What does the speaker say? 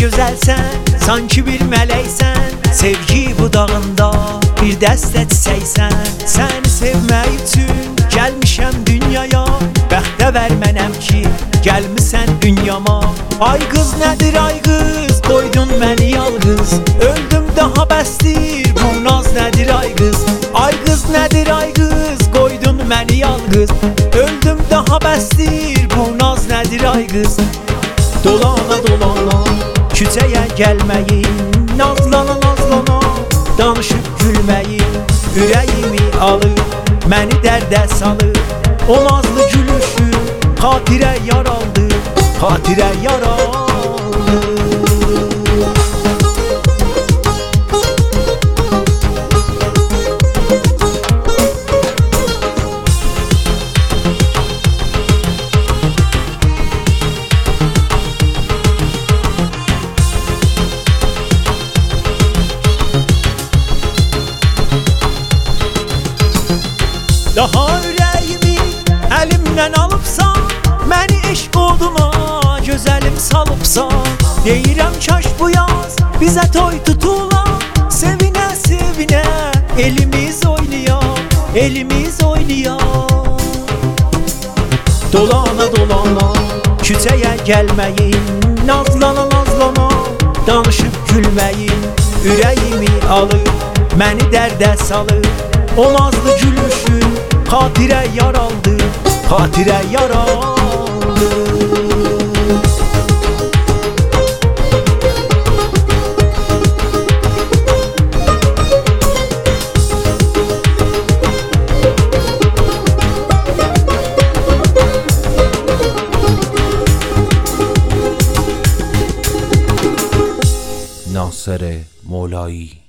gözəlsən, sanki bir mələksən. Sevgi budağında bir dəstə çiçəksən. Səni sevmək üçün gəlmişəm dünyaya. Bəxtəvər mənəm ki, gəlmisən dünyama. Ay qız nədir ay qız, qoydun məni yalqız. Öldüm daha bəsdir, bu naz nədir ay qız. Ay qız nədir ay qız, qoydun məni yalqız. Öldüm daha bəsdir, bu naz nədir ay qız. Dolana dolana küçəyə gəlməyin, nazlana nazlana danışıb gülməyin. Ürəyimi alır, məni dərdə salır. O nazlı gülüşü xatirə yaraldı, xatirə yaraldı. Daha ürəyimi əlimdən alıbsan, məni eşq oduna gözəlim salıbsan. Deyirəm kaş bu yaz bizə toy tutula, sevinə sevinə elimiz oynayaq, elimiz oynayaq. Dolana dolana küçəyə gəlməyin, nazlana nazlana danışıb gülməyin. Ürəyimi alır, məni dərdə salır. O nazlı gülüşün xatirə yaraldı, xatirə yaraldı. ناصر مولایی